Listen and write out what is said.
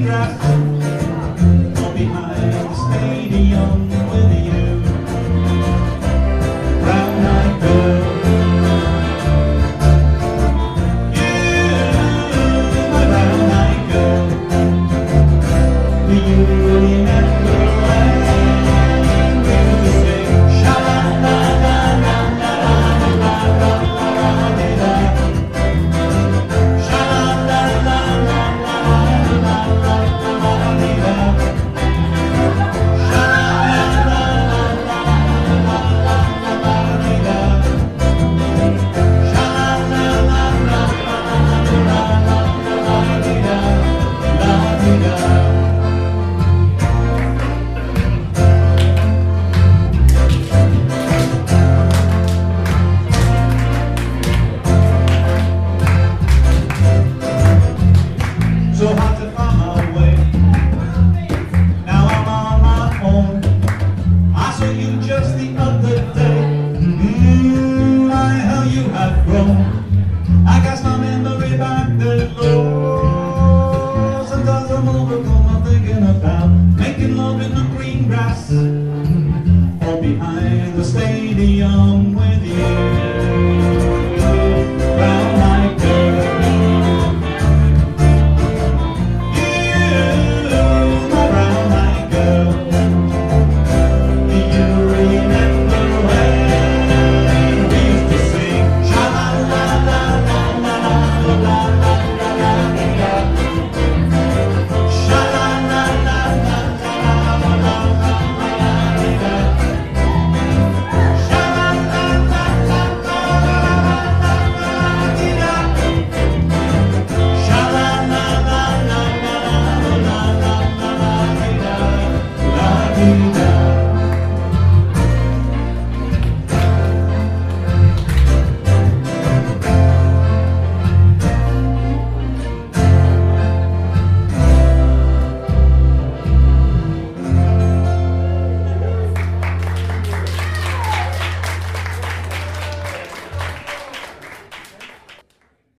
green grass, or behind the stadium with you, brown-eyed girl. You, my brown-eyed girl. Do you remember when we used to sing sha-la-la-la-la-la-la-la-la-la-la-la-la-la-la-la? So hard to find my way. Now I'm on my own. I saw you just the other day. My, how you have grown. I got my memory back that low. Sometimes I'm overcome, I'm thinking about making love in the green grass.